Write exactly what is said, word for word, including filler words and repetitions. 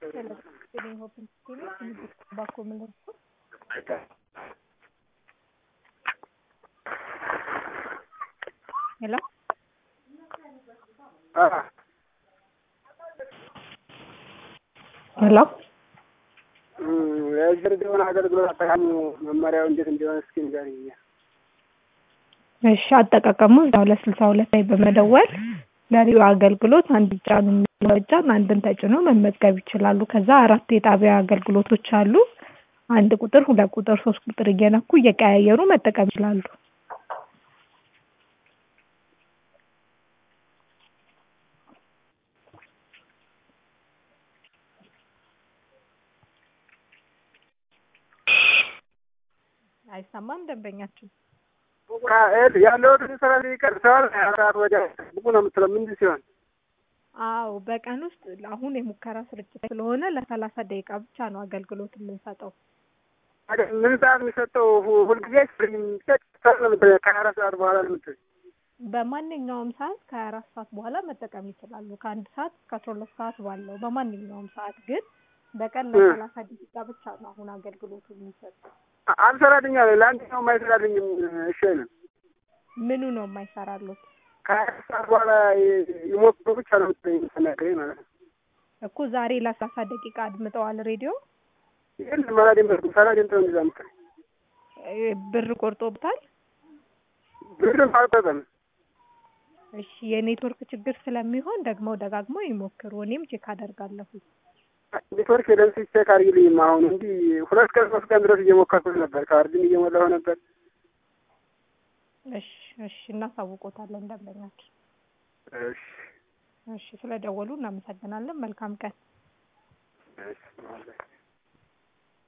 Sitting open spirit in Baku Millerco. Hello? Ah. Hello? የጀርዲውን አገልግሎት አጠቃቀሙ መመሪያው እንዴት እንደሆነ እስኪ ንገሪኝ። እሺ አጠቃቀሙ እዛው ለስልሳ ሁለት ላይ በመደወል ለሪው አገልግሎት አንድ ጫኑ ለጫን አንድን ተጭኖ መመዝገብ ይችላሉ። ከዛ አራት የጣቢያ አገልግሎቶች አሉ። አንድ ቁጥር፣ ሁለት ቁጥር፣ ሶስት ቁጥር እየነኩ እየቀያየሩ መጠቀም ይችላሉ። አይሰማም ደንበኛችን ካል ያለው ተሰራ ይቀርታል አራት ወደ ብዙ ነው የምትለው ምን ሲሆን አው በቀን ውስጥ አሁን የሙከራ ስርጭት ስለሆነ ለሰላሳ ደቂቃ ብቻ ነው አገልግሎት የምንሰጠው። አይደል ምን ሰዓት የሚሰጠው ሁሉ ጊዜ ስሪም ተሰጥቷል ከአራት ሰዓት በኋላ ነው የምትለው። በማንኛውም ሰዓት ከአራት ሰዓት በኋላ መጠቀም ይችላሉ። ከአንድ ሰዓት እስከ አስራ ሁለት ሰዓት ባለው በማንኛውም ሰዓት ግን በቀን ለሰላሳ ደቂቃ ብቻ ነው አሁን አገልግሎቱ የሚሰጠው። አልሰራልኛል ለአንደኛው ማይሰራልኝም እሺ ነው። ምኑ ነው የማይሰራሉት? ከአራት ሰዓት በኋላ ይሞክሩ ብቻ ነው የምትነግረኝ ማለት ነው እኮ ዛሬ ለሰላሳ ደቂቃ አድምጠዋል ሬዲዮ? ይሄን ማለት ነው ሰላዴን ነው እንደዛምከ ብር ቆርጦብታል? ብር አልቆረጠም። እሺ የኔትወርክ ችግር ስለሚሆን ደግሞ ደጋግሞ ይሞክሩ። እኔም ቼክ አደርጋለሁ። ኔትወርክ ለምን ቼክ አድርጊልኝ አሁን እንዴ ሁለት ቀን ሶስት ቀን ድረስ እየሞከርኩ ነበር ካርድን እየሞላሁ ነበር። እሺ እሺ እናሳውቆታለን ደንበኛችን። እሺ እሺ ስለደወሉ እናመሰግናለን። መልካም ቀን። እሺ